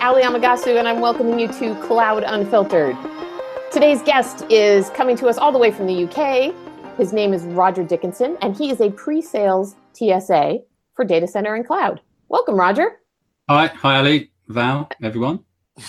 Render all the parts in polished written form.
Ali Amagasu, and I'm welcoming you to Cloud Unfiltered. Today's guest is coming to us all the way from the UK. His name is Roger Dickinson, and he is a pre-sales TSA for data center and cloud. Welcome, Roger. Hi, Ali, Val, everyone.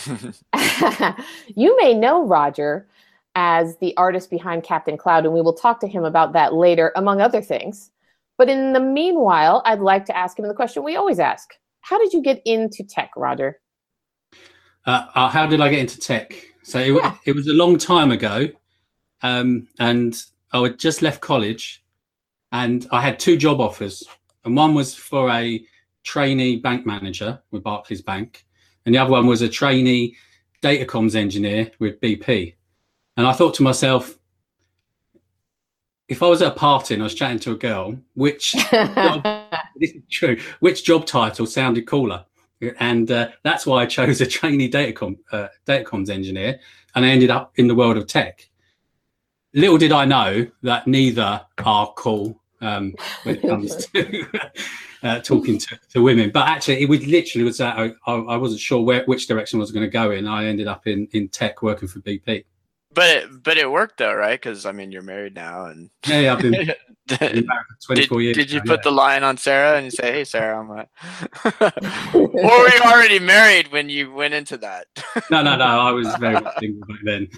You may know Roger as the artist behind Captain Cloud, and we will talk to him about that later, among other things. But in the meanwhile, I'd like to ask him the question we always ask. How did you get into tech, Roger? How did I get into tech? So it was a long time ago, and I had just left college, and I had two job offers, and one was for a trainee bank manager with Barclays Bank, and the other one was a trainee datacomms engineer with BP. And I thought to myself, if I was at a party and I was chatting to a girl, which this is true, which job title sounded cooler? And that's why I chose a trainee datacomms engineer, and I ended up in the world of tech. Little did I know that neither are cool when it comes to talking to women. But actually, it literally was that I wasn't sure which direction I was going to go in. I ended up in tech working for BP. But it worked though, right? Because I mean, you're married now, and yeah, I've been married for 24 years. Did you put the line on Sarah and you say, "Hey, Sarah, I'm or were you already married when you went into that?" No. I was very much single back then.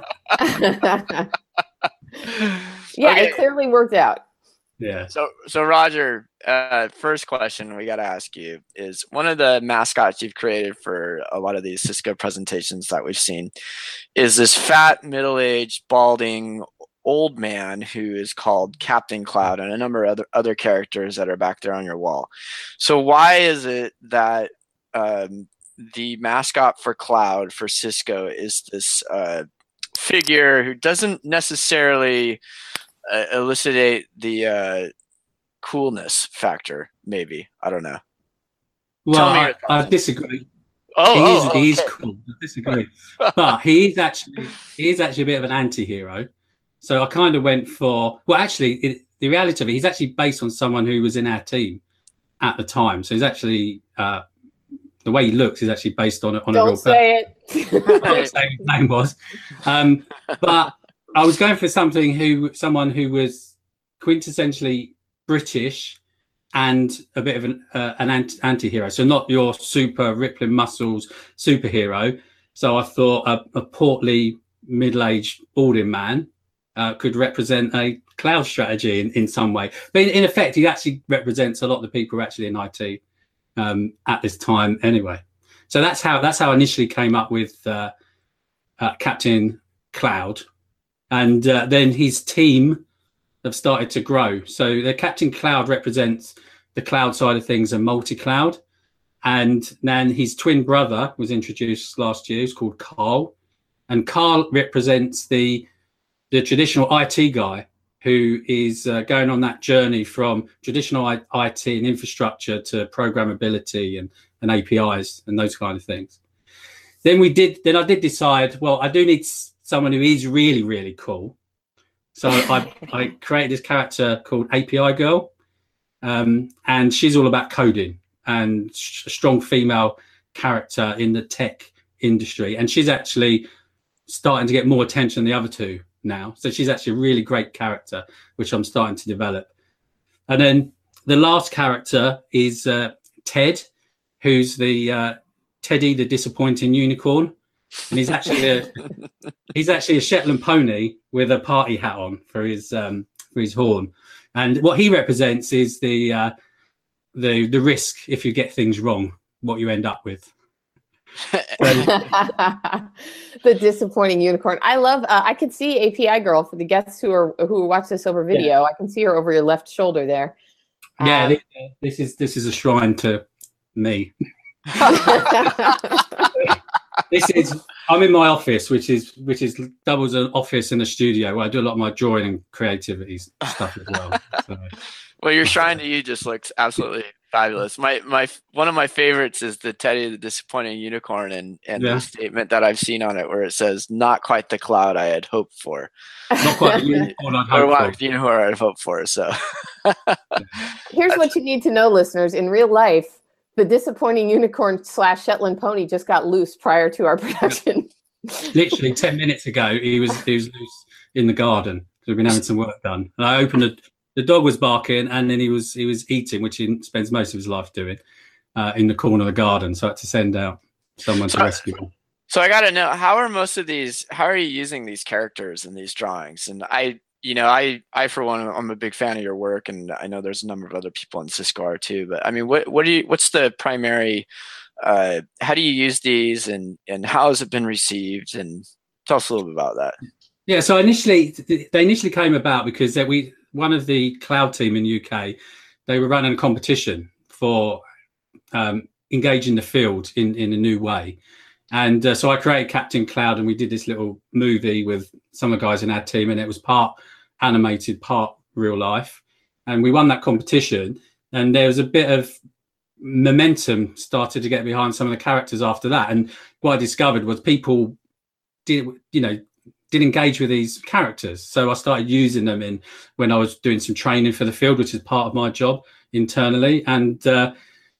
Yeah, okay. It clearly worked out. Yeah. So Roger, first question we got to ask you is, one of the mascots you've created for a lot of these Cisco presentations that we've seen is this fat, middle-aged, balding old man who is called Captain Cloud, and a number of other characters that are back there on your wall. So why is it that the mascot for Cloud for Cisco is this figure who doesn't necessarily elucidate the coolness factor? Maybe, I don't know. Well, I disagree. He is cool. I disagree, but he is actually a bit of an anti-hero. So I kind of went for, well, actually, the reality of it, he's actually based on someone who was in our team at the time. So he's actually the way he looks is actually based on a real person. Don't say it. I won't say his name was, but I was going for someone who was quintessentially British and a bit of an anti-hero. So not your super rippling muscles superhero. So I thought a portly, middle-aged, balding man could represent a cloud strategy in some way. But in effect, he actually represents a lot of the people who are actually in IT at this time anyway. So that's how I initially came up with Captain Cloud. And then his team have started to grow. So the Captain Cloud represents the cloud side of things and multi-cloud. And then his twin brother was introduced last year. He's called Carl. And Carl represents the traditional IT guy who is going on that journey from traditional IT and infrastructure to programmability and APIs and those kind of things. Then I did decide, well, I do need someone who is really, really cool. So I created this character called API Girl, and she's all about coding and a strong female character in the tech industry. And she's actually starting to get more attention than the other two now. So she's actually a really great character, which I'm starting to develop. And then the last character is Ted, who's the Teddy, the disappointing unicorn. And he's actually a Shetland pony with a party hat on for his horn. And what he represents is the risk if you get things wrong, what you end up with. The disappointing unicorn. I love. I can see API Girl for the guests who watch this over video. Yeah. I can see her over your left shoulder there. Yeah, this is a shrine to me. I'm in my office, which is doubles an office and a studio where I do a lot of my drawing and creativity stuff as well. So. Well, your shrine to you just looks absolutely fabulous. One of my favorites is the Teddy the disappointing unicorn and the statement that I've seen on it where it says, "Not quite the cloud I had hoped for." Not quite the unicorn I'd hoped for. I'd hoped for. So here's what you need to know, listeners. In real life, the disappointing unicorn / Shetland pony just got loose prior to our production. Literally 10 minutes ago, he was loose in the garden. We've been having some work done, and I opened it. The dog was barking, and then he was eating, which he spends most of his life doing, in the corner of the garden. So I had to send out someone to rescue him. So I got to know, how are you using these characters in these drawings? And I for one, I'm a big fan of your work, and I know there's a number of other people in Cisco are too. But I mean, what's the primary? How do you use these, and how has it been received? And tell us a little bit about that. Yeah, so they initially came about because one of the cloud team in the UK, they were running a competition for engaging the field in a new way. And so I created Captain Cloud, and we did this little movie with some of the guys in our team, and it was part animated, part real life. And we won that competition, and there was a bit of momentum started to get behind some of the characters after that. And what I discovered was people did engage with these characters. So I started using them when I was doing some training for the field, which is part of my job internally. And, so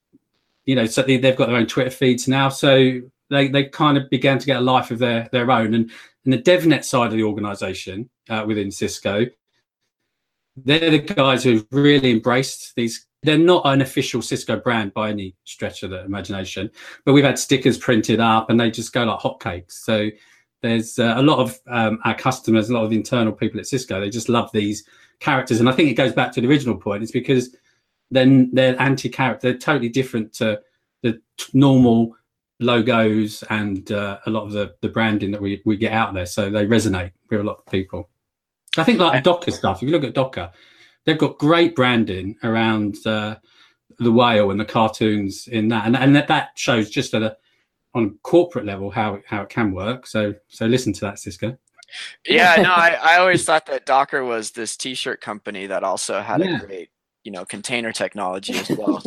they've got their own Twitter feeds now. So they kind of began to get a life of their own. And in the DevNet side of the organization within Cisco, they're the guys who've really embraced these. They're not an official Cisco brand by any stretch of the imagination, but we've had stickers printed up and they just go like hotcakes. So there's a lot of our customers, a lot of the internal people at Cisco, they just love these characters. And I think it goes back to the original point. It's because then they're anti-character. They're totally different to the normal logos and a lot of the branding that we get out there. So they resonate with a lot of people. I think like Docker stuff, if you look at Docker, they've got great branding around the whale and the cartoons in that. And that shows just on a corporate level how it can work. So listen to that, Cisco. Yeah, no, I always thought that Docker was this t-shirt company that also had a great, container technology as well.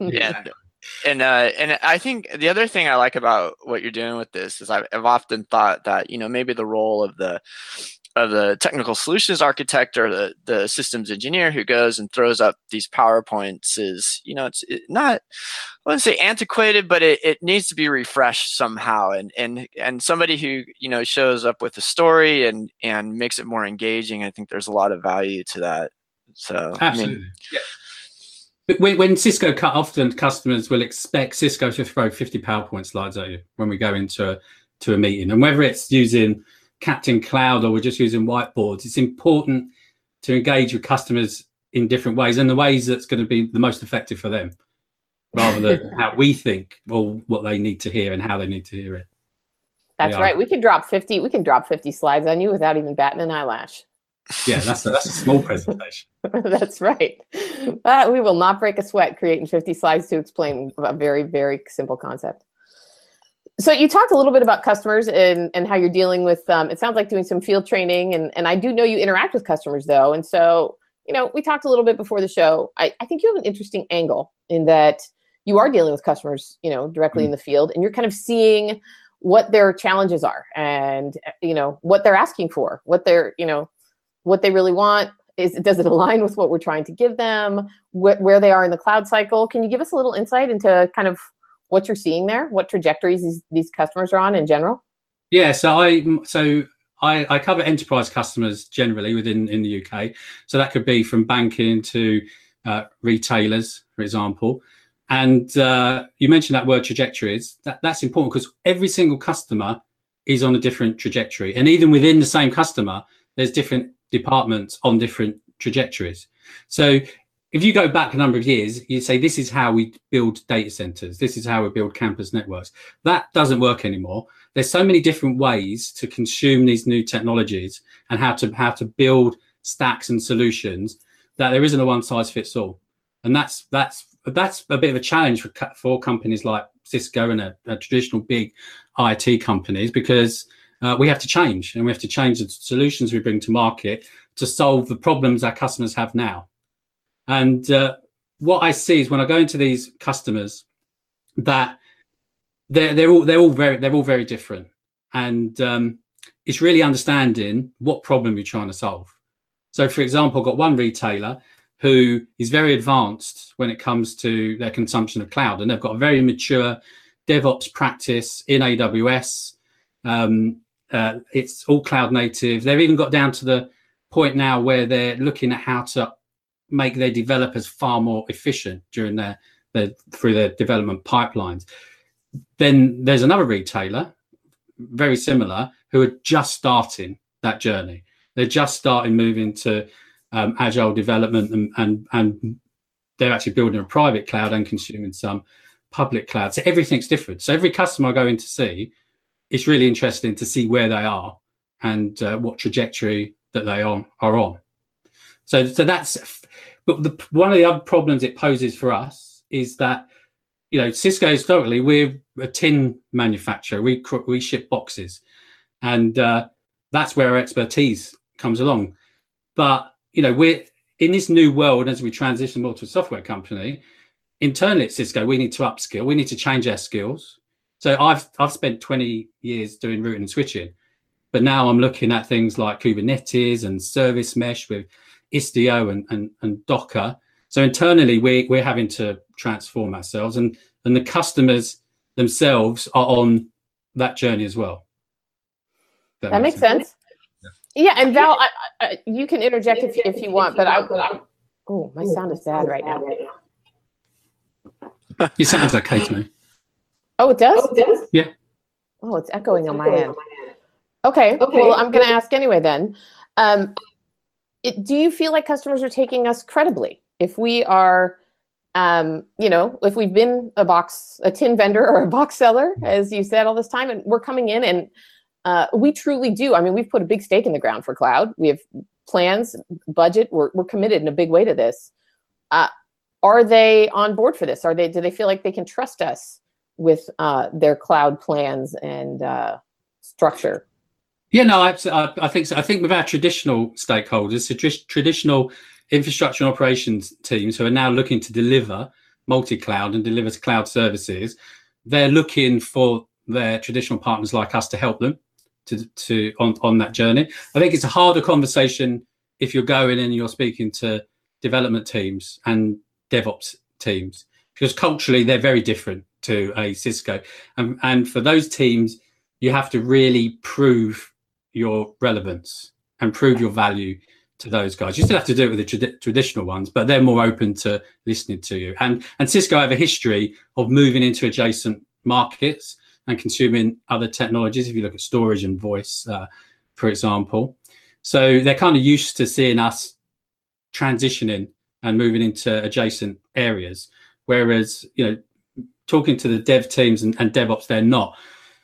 And I think the other thing I like about what you're doing with this is I've often thought that, maybe the role of the technical solutions architect or the systems engineer who goes and throws up these PowerPoints is, it's not, I wouldn't say antiquated, but it needs to be refreshed somehow. And somebody who, shows up with a story and makes it more engaging, I think there's a lot of value to that. So, absolutely. Yeah. But when Cisco often customers will expect Cisco to throw 50 PowerPoint slides at you when we go into a meeting. And whether it's using Captain Cloud or we're just using whiteboards, it's important to engage with customers in different ways and the ways that's going to be the most effective for them, rather than how we think or what they need to hear and how they need to hear it. That's right. We can drop 50 slides on you without even batting an eyelash. Yeah, that's a small presentation. That's right. But we will not break a sweat creating 50 slides to explain a very, very simple concept. So you talked a little bit about customers and how you're dealing with, it sounds like doing some field training. And I do know you interact with customers, though. And so, we talked a little bit before the show. I think you have an interesting angle in that you are dealing with customers, directly in the field. And you're kind of seeing what their challenges are and, what they're asking for, what they really want. Does it align with what we're trying to give them, where they are in the cloud cycle? Can you give us a little insight into kind of what you're seeing there, what trajectories these customers are on in general? Yeah, so I cover enterprise customers generally in the UK. So that could be from banking to retailers, for example. And you mentioned that word trajectories. That's important because every single customer is on a different trajectory. And even within the same customer, there's different departments on different trajectories. So if you go back a number of years, you say, this is how we build data centers. This is how we build campus networks. That doesn't work anymore. There's so many different ways to consume these new technologies and how to build stacks and solutions that there isn't a one size fits all. And that's a bit of a challenge for companies like Cisco and a traditional big IT companies, because we have to change, and we have to change the solutions we bring to market to solve the problems our customers have now. And what I see is when I go into these customers, that they're all very different, and it's really understanding what problem you're trying to solve. So, for example, I've got one retailer who is very advanced when it comes to their consumption of cloud, and they've got a very mature DevOps practice in AWS. It's all cloud native. They've even got down to the point now where they're looking at how to make their developers far more efficient during through their development pipelines. Then there's another retailer, very similar, who are just starting that journey. They're just starting moving to agile development, and they're actually building a private cloud and consuming some public cloud. So everything's different. So every customer I go in to see, it's really interesting to see where they are and what trajectory that they are on. So that's, but one of the other problems it poses for us is that, you know, Cisco historically, we're a tin manufacturer. We ship boxes, and that's where our expertise comes along. But, you know, we're in this new world as we transition more to a software company. Internally at Cisco, we need to upskill. We need to change our skills. So I've spent 20 years doing routing and switching, but now I'm looking at things like Kubernetes and service mesh with Istio and Docker. So internally, we're having to transform ourselves, and the customers themselves are on that journey as well. That makes sense. Yeah, and Val, you can interject if you want, but oh, my sound is bad right now. It sounds okay to me. Oh, it does? Yeah. Oh, it's echoing on my end. Okay, well, I'm going to ask anyway then. Do you feel like customers are taking us credibly? If we are, you know, if we've been a tin vendor or a box seller, as you said all this time, and we're coming in and we truly do. I mean, we've put a big stake in the ground for cloud. We have plans, budget. We're committed in a big way to this. Are they on board for this? Do they feel like they can trust us with their cloud plans and structure? Yeah, no, I think so. I think with our traditional stakeholders, traditional infrastructure and operations teams who are now looking to deliver multi-cloud and deliver cloud services, they're looking for their traditional partners like us to help them on that journey. I think it's a harder conversation if you're going in and you're speaking to development teams and DevOps teams, because culturally they're very different to a Cisco. And for those teams, you have to really prove your relevance and prove your value to those guys. You still have to do it with the traditional ones, but they're more open to listening to you. And Cisco have a history of moving into adjacent markets and consuming other technologies. If you look at storage and voice, for example. So they're kind of used to seeing us transitioning and moving into adjacent areas. Whereas, you know, talking to the dev teams and DevOps, they're not.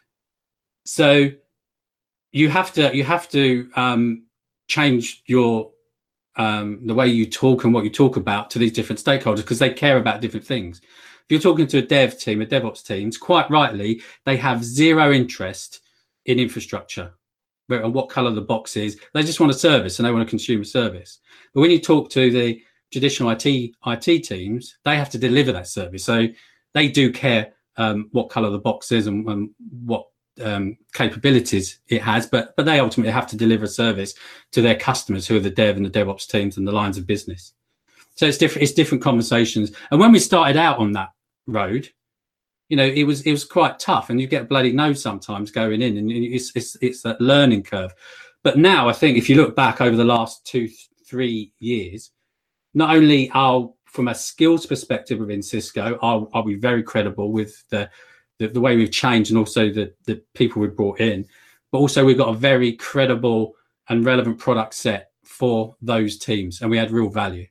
So you have to change your the way you talk and what you talk about to these different stakeholders, because they care about different things. If you're talking to a dev team, a DevOps teams, quite rightly, they have zero interest in infrastructure and what color the box is. They just want a service and they want to consume a service. But when you talk to the traditional IT teams, they have to deliver that service. So they do care what color the box is and what capabilities it has, but they ultimately have to deliver a service to their customers, who are the dev and the DevOps teams and the lines of business. So it's different conversations. And when we started out on that road, you know, it was quite tough, and you get a bloody no sometimes going in, and it's that learning curve. But now I think if you look back over the last 2-3 years, not only from a skills perspective within Cisco, are we very credible with the way we've changed and also the people we've brought in, but also we've got a very credible and relevant product set for those teams, and we add real value.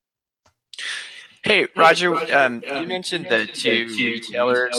Hey, Roger, you mentioned the two retailers.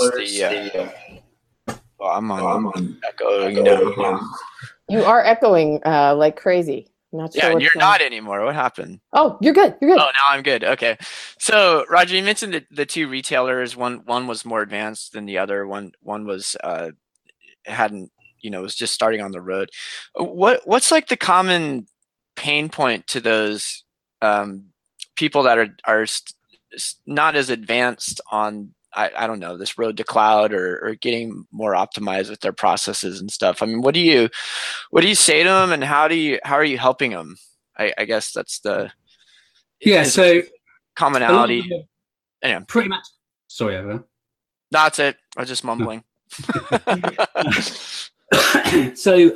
I'm on echo. You know. You are echoing like crazy. Not sure. Yeah, and you're not anymore. What happened? Oh, you're good. You're good. Oh, now I'm good. Okay. So, Roger, you mentioned the two retailers. One was more advanced than the other. One was hadn't, you know, was just starting on the road. What's like the common pain point to those people that are not as advanced on, I don't know, this road to cloud or getting more optimized with their processes and stuff? I mean, what do you say to them, and how are you helping them? I guess that's the Yeah, so commonality. Anyway. Pretty much. Sorry, Evan. That's it. I was just mumbling. So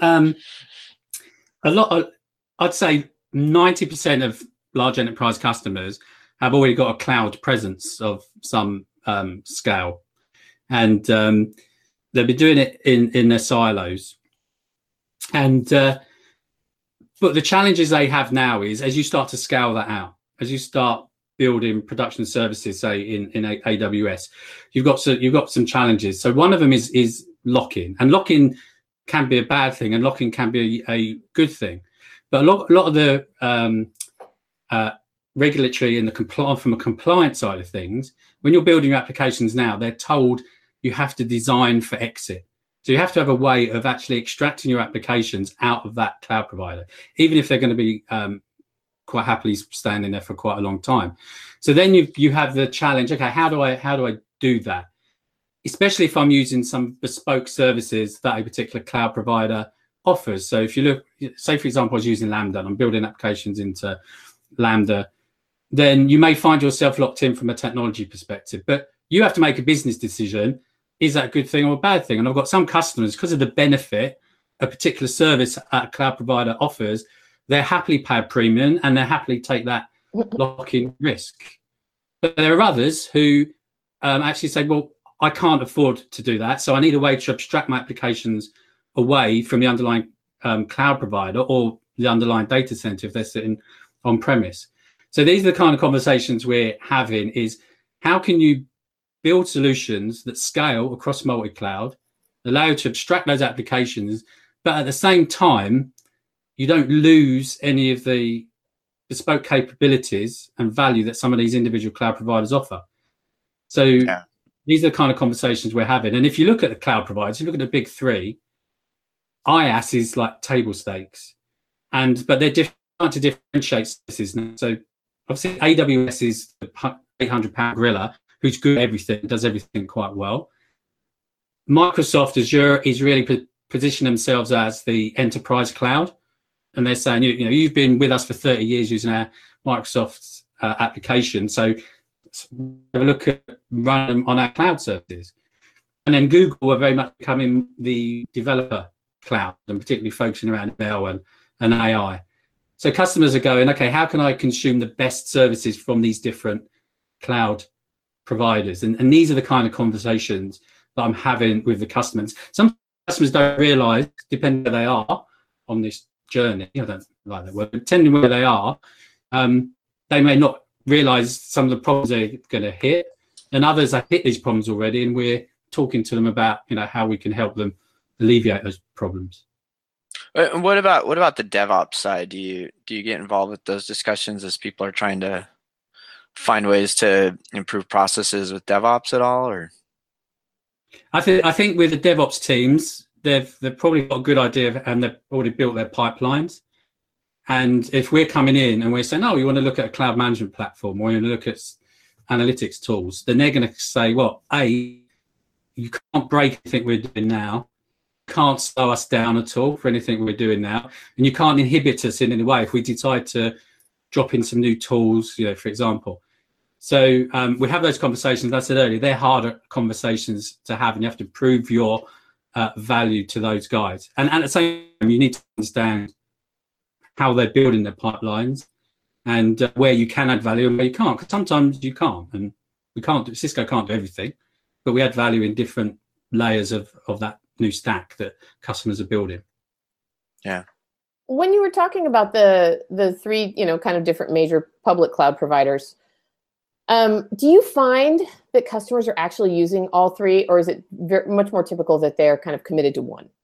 I'd say 90% of large enterprise customers have already got a cloud presence of some scale, and they'll be doing it in their silos. And but the challenges they have now is, as you start to scale that out, as you start building production services, say in AWS, you've got some challenges. So one of them is lock-in, and lock-in can be a bad thing, and lock-in can be a good thing. But a lot of the regulatory and from a compliance side of things, when you're building your applications now, they're told you have to design for exit. So you have to have a way of actually extracting your applications out of that cloud provider, even if they're going to be quite happily standing there for quite a long time. So then you have the challenge. Okay, how do I do that? Especially if I'm using some bespoke services that a particular cloud provider offers. So if you look, say for example, I was using Lambda and I'm building applications into Lambda, then you may find yourself locked in from a technology perspective. But you have to make a business decision. Is that a good thing or a bad thing? And I've got some customers, because of the benefit a particular service a cloud provider offers, they're happily pay a premium and they're happily take that lock-in risk. But there are others who actually say, well, I can't afford to do that, so I need a way to abstract my applications away from the underlying cloud provider or the underlying data center if they're sitting on premise. So these are the kind of conversations we're having, is how can you build solutions that scale across multi-cloud, allow you to abstract those applications, but at the same time, you don't lose any of the bespoke capabilities and value that some of these individual cloud providers offer. So these are the kind of conversations we're having. And if you look at the cloud providers, you look at the big three, IaaS is like table stakes, but they're trying to differentiate services now. So obviously AWS is the £800 gorilla who's good at everything, does everything quite well. Microsoft Azure is really positioning themselves as the enterprise cloud, and they're saying, you know, you've been with us for 30 years using our Microsoft application, so have a look at run them on our cloud services. And then Google are very much becoming the developer cloud, and particularly focusing around ML and AI. So customers are going, okay, how can I consume the best services from these different cloud providers? And these are the kind of conversations that I'm having with the customers. Some customers don't realize, depending where they are on this journey, I don't like that word, but depending where they are, they may not realize some of the problems they're going to hit, and others have hit these problems already, and we're talking to them about, you know, how we can help them alleviate those problems. And what about the DevOps side? Do you get involved with those discussions as people are trying to find ways to improve processes with DevOps at all? Or I think with the DevOps teams, they've probably got a good idea, and they've already built their pipelines. And if we're coming in and we're saying, oh, you want to look at a cloud management platform, or you want to look at analytics tools, then they're going to say, well, you can't break anything we're doing now, can't slow us down at all for anything we're doing now, and you can't inhibit us in any way if we decide to drop in some new tools, you know, for example. So we have those conversations. As I said earlier, they're harder conversations to have, and you have to prove your value to those guys. And at the same time, you need to understand how they're building their pipelines, and where you can add value and where you can't. Because sometimes you can't, and Cisco can't do everything, but we add value in different layers of that new stack that customers are building. Yeah. When you were talking about the three, you know, kind of different major public cloud providers, do you find that customers are actually using all three, or is it much more typical that they're kind of committed to one?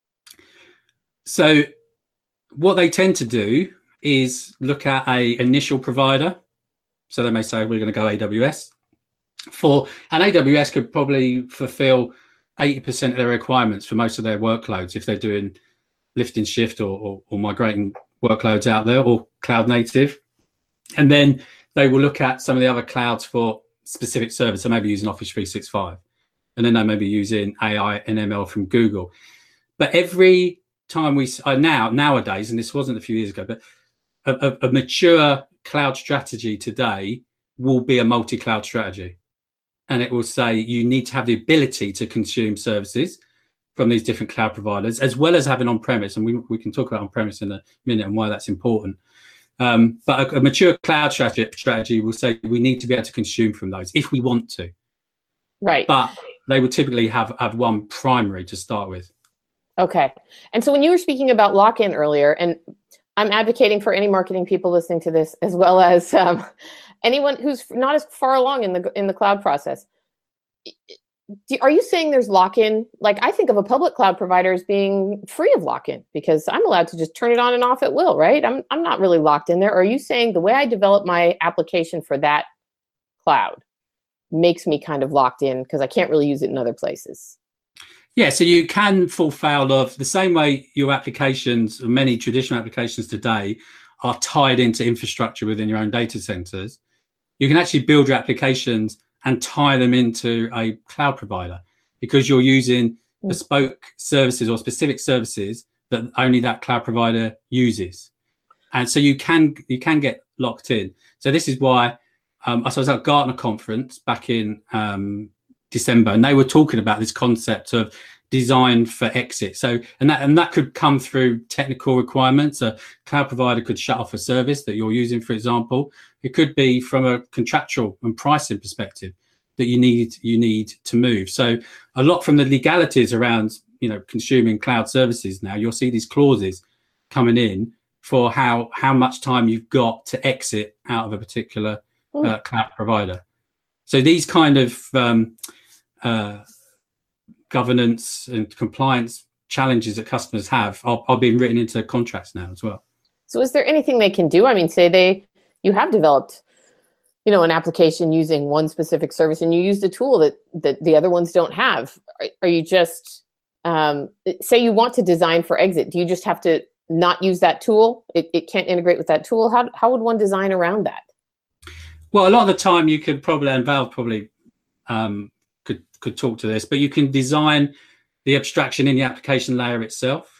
So what they tend to do is look at a initial provider. So they may say, we're going to go AWS. And AWS could probably fulfill 80% of their requirements for most of their workloads if they're doing lift and shift or migrating workloads out there, or cloud native. And then they will look at some of the other clouds for specific service. So maybe using Office 365, and then they may be using AI and ML from Google. But every time nowadays, and this wasn't a few years ago, but a mature cloud strategy today will be a multi-cloud strategy. And it will say you need to have the ability to consume services from these different cloud providers, as well as having on-premise. And we can talk about on-premise in a minute and why that's important. But a mature cloud strategy will say we need to be able to consume from those if we want to. Right. But they would typically have one primary to start with. Okay. And so when you were speaking about lock-in earlier, and I'm advocating for any marketing people listening to this, as well as anyone who's not as far along in the cloud process, are you saying there's lock-in? Like, I think of a public cloud provider as being free of lock-in because I'm allowed to just turn it on and off at will, right? I'm not really locked in there. Or are you saying the way I develop my application for that cloud makes me kind of locked in because I can't really use it in other places? Yeah, so you can fall foul of the same way your applications, many traditional applications today, are tied into infrastructure within your own data centers. You can actually build your applications and tie them into a cloud provider because you're using bespoke services or specific services that only that cloud provider uses. And so you can get locked in. So this is why I was at a Gartner conference back in December, and they were talking about this concept of design for exit. So and that could come through technical requirements. A cloud provider could shut off a service that you're using, for example. It could be from a contractual and pricing perspective that you need to move. So a lot from the legalities around consuming cloud services now, you'll see these clauses coming in for how much time you've got to exit out of a particular cloud provider. So these kind of governance and compliance challenges that customers have are being written into contracts now as well. So is there anything they can do? I mean, say you have developed, an application using one specific service and you used a tool that the other ones don't have. Are you just, say you want to design for exit, do you just have to not use that tool? It can't integrate with that tool. How would one design around that? Well, a lot of the time you could probably, and Valve probably could talk to this, but you can design the abstraction in the application layer itself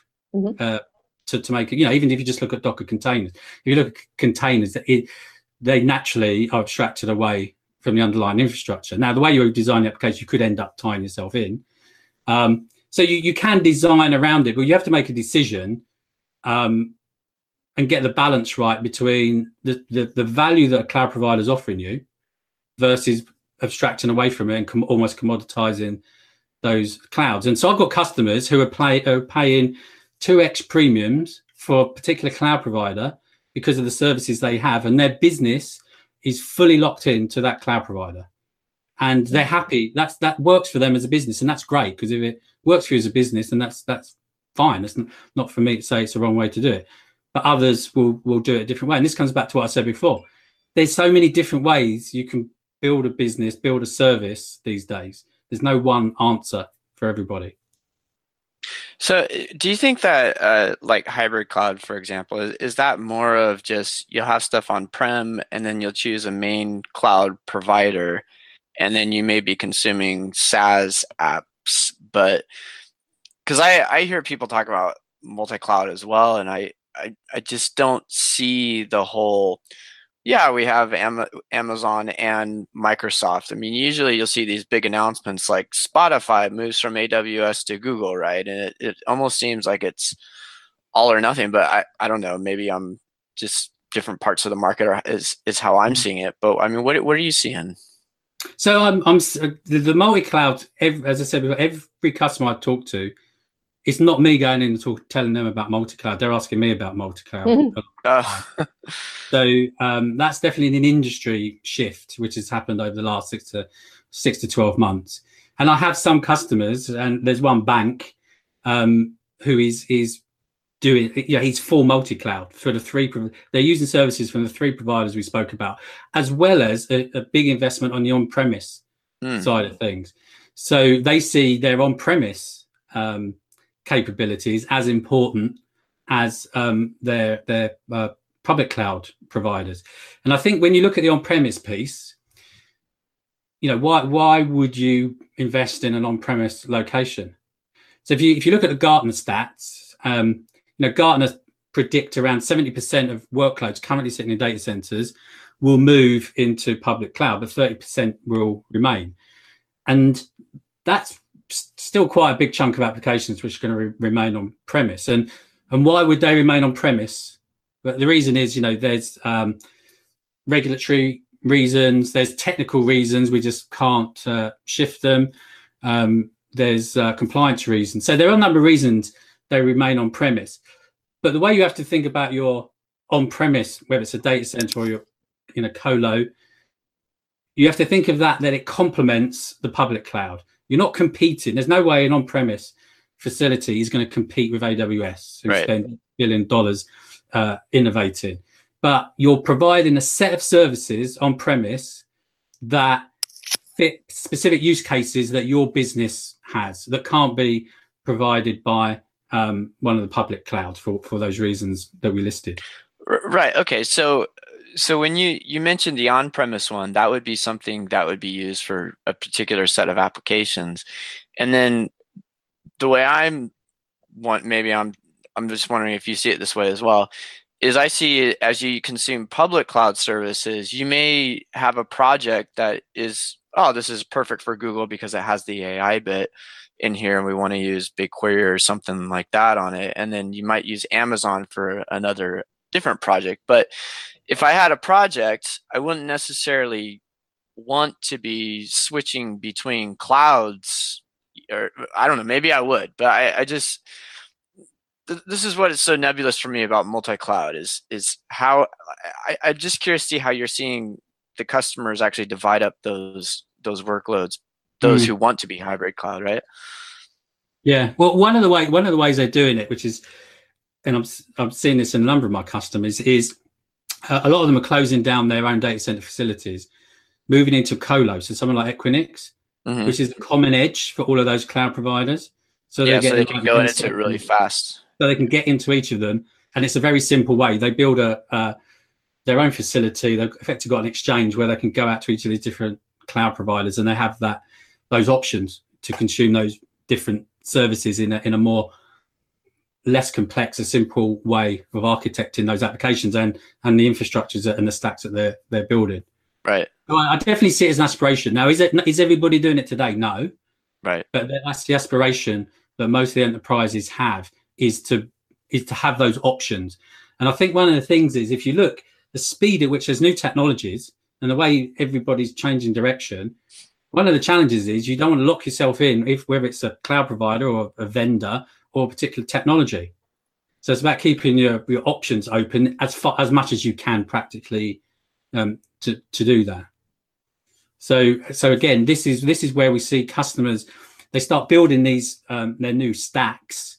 to make it, even if you just look at Docker containers. If you look at containers, they naturally are abstracted away from the underlying infrastructure. Now, the way you design the application, you could end up tying yourself in. So you can design around it, but you have to make a decision and get the balance right between the value that a cloud provider is offering you versus abstracting away from it and almost commoditizing those clouds. And so I've got customers who are paying 2x premiums for a particular cloud provider because of the services they have, and their business is fully locked into that cloud provider. And they're happy. That works for them as a business, and that's great, because if it works for you as a business, then that's fine. It's not for me to say it's the wrong way to do it. But others will do it a different way. And this comes back to what I said before. There's so many different ways you can build a business, build a service these days. There's no one answer for everybody. So do you think that like hybrid cloud, for example, is that more of just you'll have stuff on-prem and then you'll choose a main cloud provider and then you may be consuming SaaS apps? But because I hear people talk about multi-cloud as well, and I just don't see the whole, we have Amazon and Microsoft. I mean, usually you'll see these big announcements like Spotify moves from AWS to Google, right? And it almost seems like it's all or nothing, but I don't know, maybe I'm just different parts of the market is how I'm seeing it. But I mean, what are you seeing? So I'm the multi-cloud, as I said before, every customer I talk to, it's not me going in and telling them about multi-cloud. They're asking me about multi-cloud. So that's definitely an industry shift, which has happened over the last 6 to 12 months. And I have some customers, and there's one bank who is doing, he's full multi-cloud for the three. They're using services from the three providers we spoke about, as well as a big investment on the on-premise side of things. So they see their on-premise capabilities as important as their public cloud providers. And I think when you look at the on-premise piece, why would you invest in an on-premise location? So if you look at the Gartner stats, Gartner predict around 70% of workloads currently sitting in data centers will move into public cloud, but 30% will remain. And that's still quite a big chunk of applications which are going to remain on premise. And why would they remain on premise? But the reason is, there's regulatory reasons, there's technical reasons, we just can't shift them. There's compliance reasons. So there are a number of reasons they remain on premise. But the way you have to think about your on premise, whether it's a data center or you're in a colo, you have to think of that it complements the public cloud. You're not competing. There's no way an on premise facility is going to compete with AWS, who spend $1 billion innovating. But you're providing a set of services on premise that fit specific use cases that your business has that can't be provided by one of the public clouds for those reasons that we listed. Right. Okay. So when you mentioned the on-premise one, that would be something that would be used for a particular set of applications. And then the way I'm just wondering if you see it this way as well, is I see it as you consume public cloud services, you may have a project that is, this is perfect for Google because it has the AI bit in here and we want to use BigQuery or something like that on it. And then you might use Amazon for another different project. But if I had a project, I wouldn't necessarily want to be switching between clouds, or I don't know, maybe I would, but I just, this is what is so nebulous for me about multi-cloud is how I'm just curious to see how you're seeing the customers actually divide up those workloads, those who want to be hybrid cloud, right? Yeah. Well, one of the ways they're doing it, which is, and I'm seeing this in a number of my customers, is a lot of them are closing down their own data center facilities, moving into colo. So someone like Equinix, which is the common edge for all of those cloud providers. So they can go into it really fast. So they can get into each of them, and it's a very simple way. They build their own facility. They've effectively got an exchange where they can go out to each of these different cloud providers, and they have those options to consume those different services in a more less complex, a simple way of architecting those applications and the infrastructures and the stacks that they're building. Right. So I definitely see it as an aspiration. Now, is everybody doing it today? No. Right. But that's the aspiration that most of the enterprises have, is to have those options. And I think one of the things is, if you look the speed at which there's new technologies and the way everybody's changing direction, one of the challenges is you don't want to lock yourself in, whether it's a cloud provider or a vendor or a particular technology. So it's about keeping your options open as much as you can practically to do that. So again, this is where we see customers, they start building these their new stacks,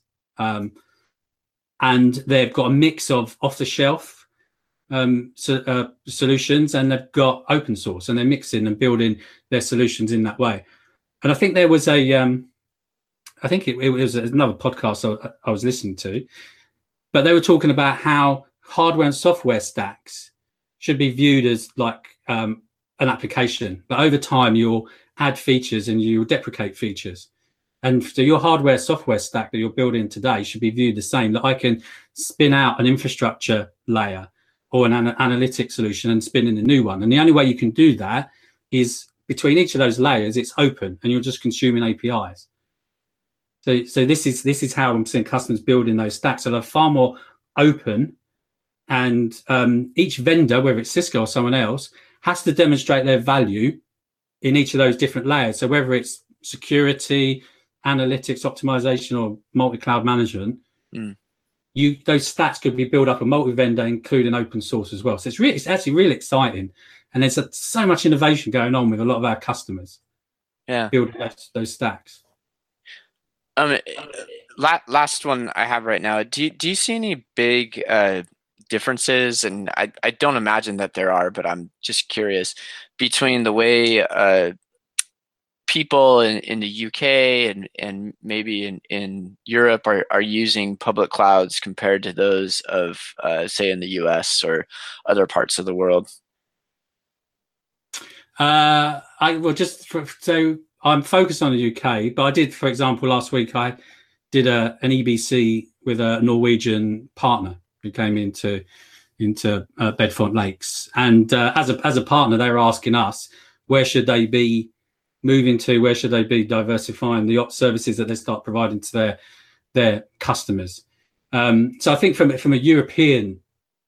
and they've got a mix of off-the-shelf solutions, and they've got open source, and they're mixing and building their solutions in that way. And I think there was I think it was another podcast I was listening to, but they were talking about how hardware and software stacks should be viewed as like an application, but over time you'll add features and you'll deprecate features. And so your hardware software stack that you're building today should be viewed the same, that I can spin out an infrastructure layer or an analytic solution and spin in a new one. And the only way you can do that is between each of those layers, it's open and you're just consuming APIs. So this is how I'm seeing customers building those stacks. So they're far more open, and each vendor, whether it's Cisco or someone else, has to demonstrate their value in each of those different layers. So whether it's security, analytics, optimization, or multi-cloud management, those stacks could be built up a multi-vendor, including open source as well. So it's actually really exciting, and there's so much innovation going on with a lot of our customers. Yeah, building those stacks. Last one I have right now. Do you see any big differences? And I don't imagine that there are, but I'm just curious, between the way people in the UK and maybe in Europe are using public clouds compared to those of say in the US or other parts of the world. So I'm focused on the UK, but I did, for example, last week I did an EBC with a Norwegian partner who came into Bedfont Lakes, and as a partner, they were asking us where should they be moving to, where should they be diversifying the services that they start providing to their customers. So I think from a European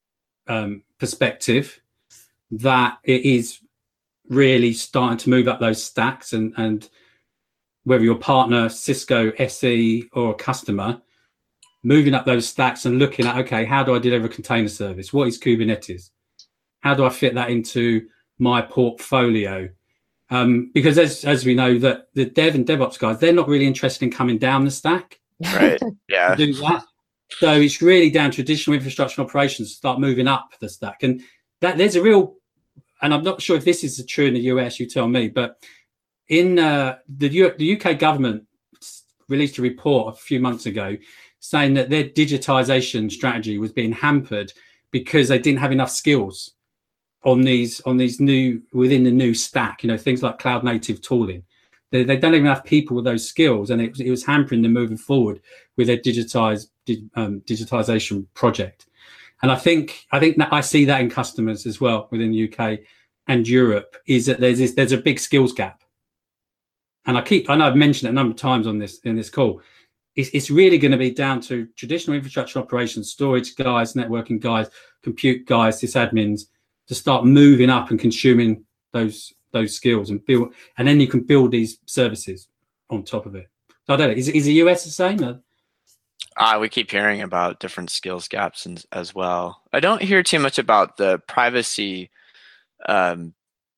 perspective, that it is really starting to move up those stacks, and whether your partner, Cisco, SE, or a customer, moving up those stacks and looking at, okay, how do I deliver a container service? What is Kubernetes? How do I fit that into my portfolio? Because as we know, that the dev and DevOps guys, they're not really interested in coming down the stack. Right. Yeah. To do that. So it's really down to traditional infrastructure operations to start moving up the stack. And that there's a real, and I'm not sure if this is true in the US, you tell me, but in the UK government released a report a few months ago saying that their digitization strategy was being hampered because they didn't have enough skills on these new, within the new stack, things like cloud native tooling. They don't even have people with those skills, and it was hampering them moving forward with their digitization project. And I think that I see that in customers as well within the UK and Europe, is that there's a big skills gap. And I know I've mentioned it a number of times in this call. It's really going to be down to traditional infrastructure operations, storage guys, networking guys, compute guys, sysadmins, to start moving up and consuming those skills and build, and then you can build these services on top of it. So I don't know, is the US the same? We keep hearing about different skills gaps as well. I don't hear too much about the privacy. I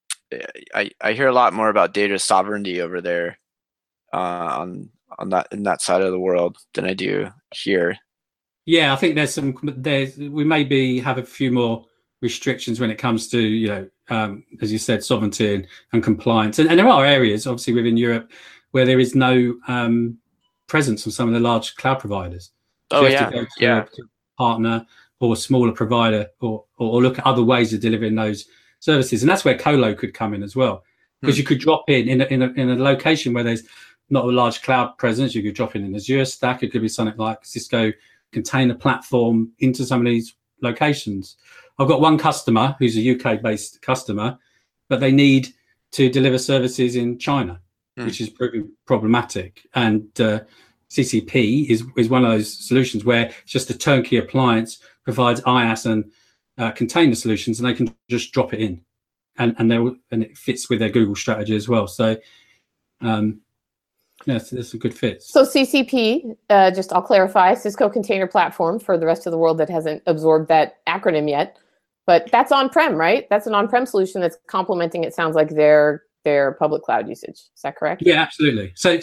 hear a lot more about data sovereignty over there on that, in that side of the world, than I do here. Yeah, I think we maybe have a few more restrictions when it comes to, as you said, sovereignty and compliance. And there are areas, obviously, within Europe where there is no presence of some of the large cloud providers. So you have to go to a partner or a smaller provider, or look at other ways of delivering those services. And that's where Colo could come in as well, because you could drop in a location where there's not a large cloud presence. You could drop in an Azure stack. It could be something like Cisco Container Platform into some of these locations. I've got one customer who's a UK-based customer, but they need to deliver services in China, which is pretty problematic. And CCP is one of those solutions where it's just a turnkey appliance, provides IaaS and container solutions, and they can just drop it in, and it fits with their Google strategy as well. So, it's a good fit. So CCP, just I'll clarify, Cisco Container Platform, for the rest of the world that hasn't absorbed that acronym yet. But that's on-prem, right? That's an on-prem solution that's complementing, it sounds like, their public cloud usage. Is that correct? Yeah, absolutely. So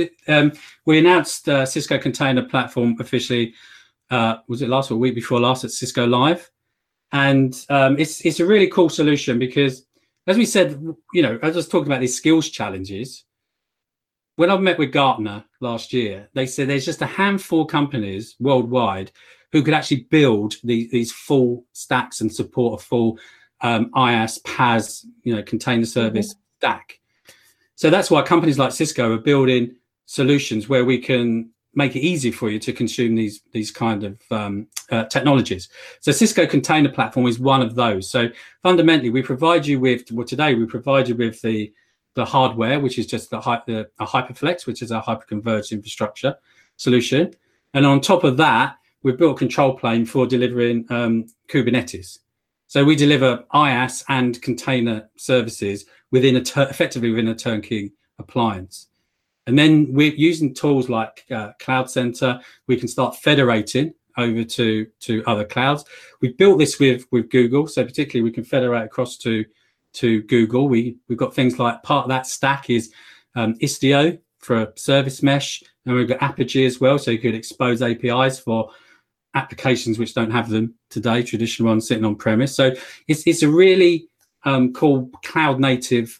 we announced Cisco Container Platform officially, was it last or week before last, at Cisco Live? And it's a really cool solution because, as we said, I was talking about these skills challenges. When I met with Gartner last year, they said there's just a handful of companies worldwide who could actually build these full stacks and support a full IaaS, PaaS, container service stack. So that's why companies like Cisco are building solutions where we can make it easy for you to consume these kind of technologies. So Cisco Container Platform is one of those. So fundamentally, we provide you with, today we provide you with the hardware, which is just a HyperFlex, which is a hyperconverged infrastructure solution. And on top of that, we've built a control plane for delivering Kubernetes. So we deliver IaaS and container services effectively within a turnkey appliance. And then we're using tools like Cloud Center. We can start federating over to other clouds. We've built this with Google, so particularly we can federate across to Google. We've got things like, part of that stack is Istio for a service mesh, and we've got Apigee as well, so you could expose APIs for applications which don't have them today, traditional ones sitting on premise. So it's a really cool cloud native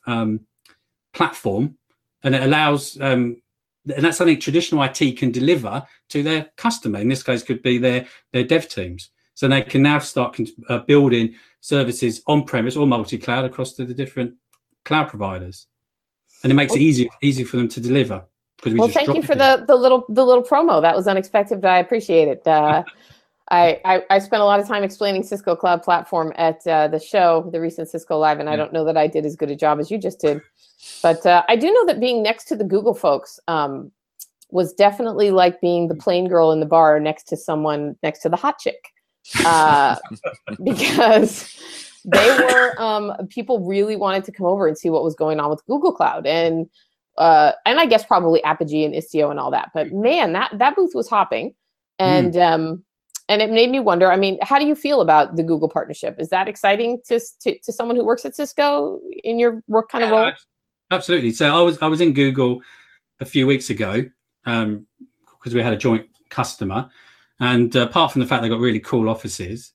platform, and it allows and that's something traditional IT can deliver to their customer. In this case, could be their dev teams. So they can now start building services on premise or multi-cloud across to the different cloud providers, and it makes it easy for them to deliver. Well, thank you for the little promo. That was unexpected, but I appreciate it. I spent a lot of time explaining Cisco Cloud Platform at the show, the recent Cisco Live, and I don't know that I did as good a job as you just did. But I do know that being next to the Google folks was definitely like being the plain girl in the bar next to the hot chick. Because they were people really wanted to come over and see what was going on with Google Cloud, and I guess probably Apogee and Istio and all that. But man, that booth was hopping, and it made me wonder. I mean, how do you feel about the Google partnership? Is that exciting to someone who works at Cisco in your work kind of role? Absolutely. So I was in Google a few weeks ago because we had a joint customer, and apart from the fact they got really cool offices.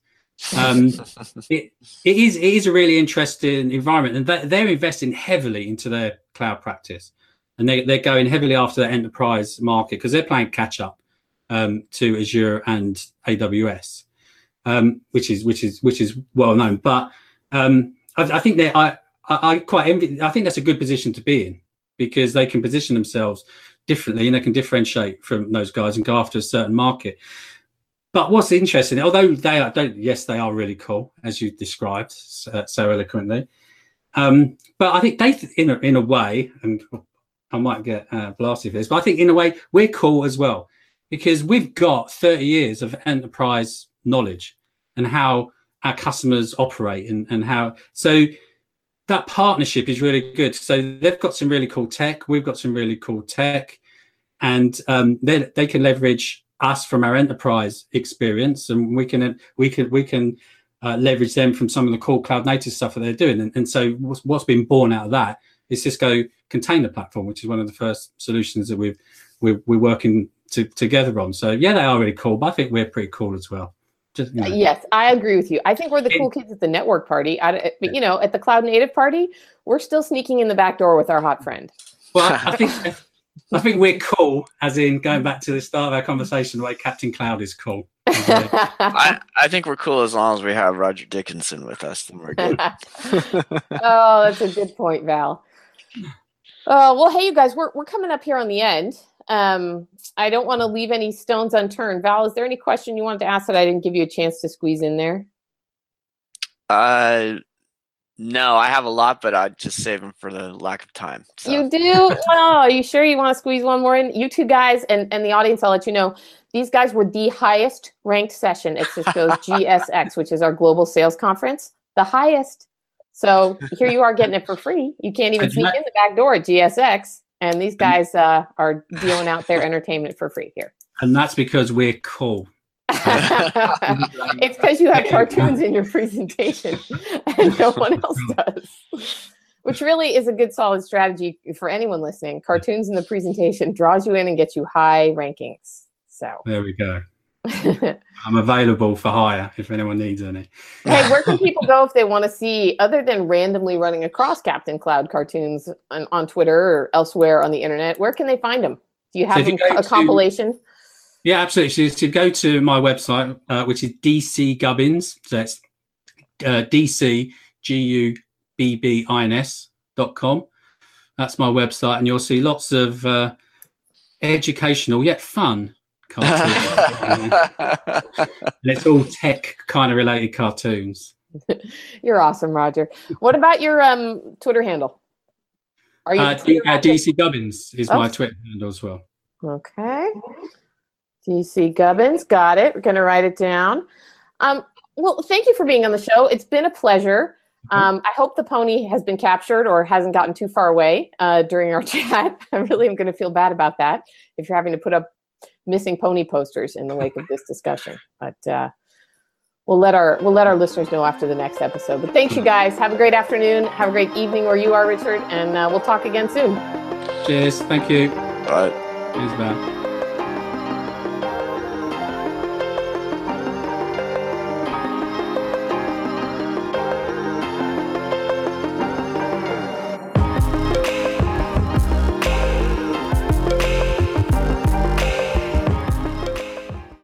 It is a really interesting environment, and they're investing heavily into their cloud practice, and they're going heavily after the enterprise market because they're playing catch up to Azure and AWS, which is well known. But I think I quite envy. I think that's a good position to be in because they can position themselves differently and they can differentiate from those guys and go after a certain market. But what's interesting, although they are really cool, as you described so eloquently. But I think they, in a way, and I might get blasted for this, but I think in a way we're cool as well because we've got 30 years of enterprise knowledge and how our customers operate and how. So that partnership is really good. So they've got some really cool tech. We've got some really cool tech, and they can leverage us from our enterprise experience, and we can leverage them from some of the cool cloud native stuff that they're doing. And so what's been born out of that is Cisco Container Platform, which is one of the first solutions that we're working together on. So yeah, they are really cool, but I think we're pretty cool as well. Just, you know. Yes, I agree with you. I think we're the cool kids at the network party. But at the cloud native party, we're still sneaking in the back door with our hot friend. Well, I think we're cool, as in going back to the start of our conversation, the way Captain Cloud is cool. I think we're cool as long as we have Roger Dickinson with us, then we're good. Oh, that's a good point, Val. Well, hey, you guys, we're coming up here on the end. I don't want to leave any stones unturned. Val, is there any question you wanted to ask that I didn't give you a chance to squeeze in there? No, I have a lot, but I'd just save them for the lack of time. So. You do? Oh, are you sure you want to squeeze one more in? You two guys and the audience, I'll let you know. These guys were the highest ranked session at Cisco's GSX, which is our global sales conference. The highest. So here you are getting it for free. You can't even sneak in the back door at GSX. And these guys are dealing out their entertainment for free here. And that's because we're cool. It's because you have cartoons in your presentation and no one else does, which really is a good solid strategy for anyone listening. Cartoons in the presentation draws you in and gets you high rankings. So there we go. I'm available for hire if anyone needs any. Hey, where can people go if they want to see, other than randomly running across Captain Cloud cartoons on Twitter or elsewhere on the internet, where can they find them? Do you have a compilation? Yeah, absolutely. So go to my website, which is DC Gubbins. So it's DCGUBBINS.com. That's my website, and you'll see lots of educational yet fun cartoons. And it's all tech kind of related cartoons. You're awesome, Roger. What about your Twitter handle? Are you DC Gubbins is my Twitter handle as well. Okay. DC Gubbins, got it. We're going to write it down. Well, thank you for being on the show. It's been a pleasure. I hope the pony has been captured or hasn't gotten too far away during our chat. I really am going to feel bad about that if you're having to put up missing pony posters in the wake of this discussion. But we'll let our listeners know after the next episode. But thanks, you guys. Have a great afternoon. Have a great evening where you are, Richard. And we'll talk again soon. Cheers. Thank you. Bye. Cheers, man.